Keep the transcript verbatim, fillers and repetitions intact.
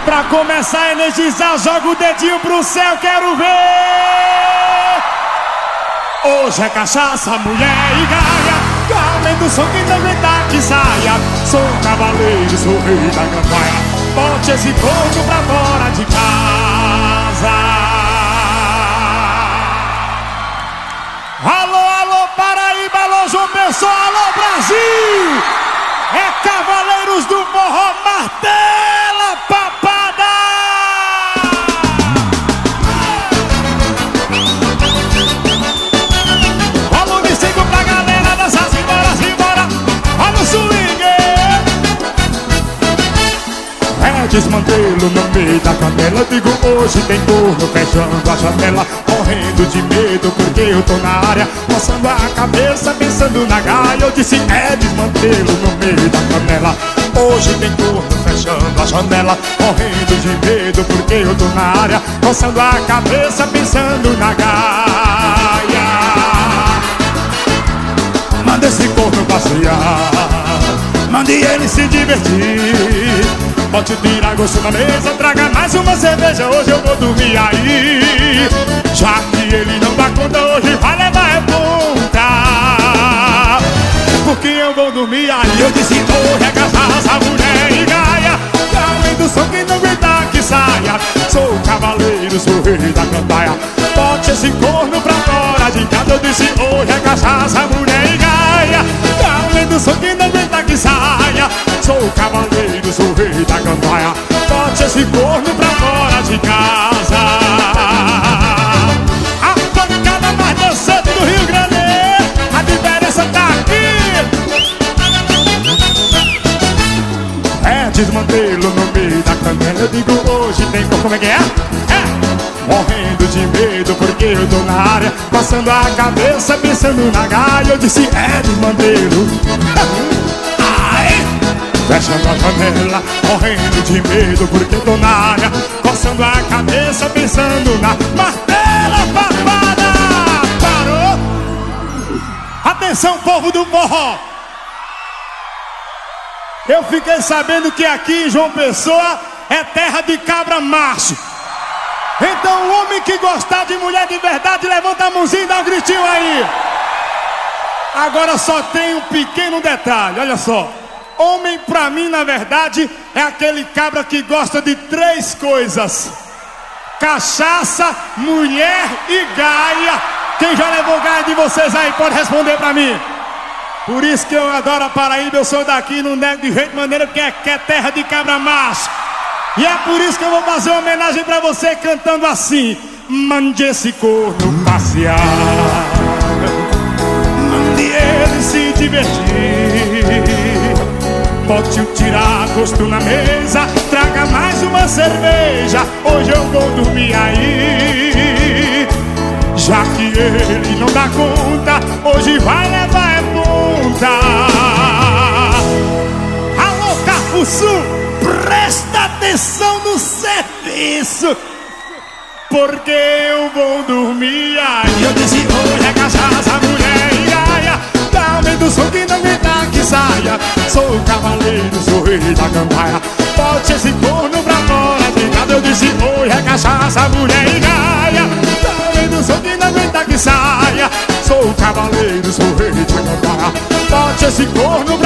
Pra começar a energizar, joga o dedinho pro céu, quero ver. Hoje é cachaça, mulher e gaia, além do som que não aguenta que saia. Sou cavaleiro, sou rei da campanha, bote esse corpo pra fora de casa. Alô, alô, Paraíba, alô, João Pessoa, alô, Brasil. É Cavaleiros do Forró, martela, papada. Volume cinco pra galera dançar, simbora, simbora. Olha o swing. É desmantelo no meio da canela. Digo, hoje tem corno fechando a janela, morrendo de medo porque eu tô na área, coçando a cabeça, pensando na gaia. Eu disse, é desmantelo no meio da canela. Hoje tem corno fechando a janela, morrendo de medo porque eu tô na área, coçando a cabeça, pensando na gaia. Manda esse corno passear, mande ele se divertir. Pode tirar gosto na mesa, traga mais uma cerveja, hoje eu vou dormir aí. Já que ele não dá conta, hoje vai levar é ponta, porque eu vou dormir aí. Eu disse, hoje é cachaça, mulher e gaia, além do som que não aguenta que saia. Sou cavaleiro, sou rei da cantaia, bote esse corno pra fora de casa. Eu disse, hoje é cachaça, mulher e gaia, além do som que não aguenta que saia. Sou cavaleiro, sou rei da cantaia, bote esse corno pra fora de casa. A pancada mais dançante do Rio Grande, a diferença tá aqui. É desmantelo no meio da canela. Eu digo, hoje tem como, como é que é? É morrendo de medo porque eu tô na área, passando a cabeça, pensando na gaia. Eu disse, é desmantelo. Fechando a janela, morrendo de medo porque tô na área, coçando a cabeça, pensando na martela papada. Parou? Atenção, povo do forró. Eu fiquei sabendo que aqui em João Pessoa é terra de cabra macho. Então o homem que gostar de mulher de verdade, levanta a mãozinha e dá um gritinho aí. Agora só tem um pequeno detalhe, olha só. Homem pra mim, na verdade, é aquele cabra que gosta de três coisas: cachaça, mulher e gaia. Quem já levou gaia de vocês aí pode responder pra mim. Por isso que eu adoro a Paraíba, eu sou daqui, não nego de jeito maneira, porque é, que é terra de cabra macho. E é por isso que eu vou fazer uma homenagem pra você cantando assim: mande esse corno passear, mande ele se divertir. Pode tirar gosto na mesa, traga mais uma cerveja, hoje eu vou dormir aí. Já que ele não dá conta, hoje vai levar é ponta. Alô, Cafuçu, presta atenção no serviço, porque eu vou dormir aí. Eu disse, hoje é cachaça, mulher e gaia, além do som que não aguenta que saia. Sou cavaleiro, sou rei da cantaia, bote esse corno pra fora de casa. Eu disse, hoje é cachaça, mulher e gaia, além do som que não aguenta que saia. Sou cavaleiro, sou rei da cantaia, bote esse corno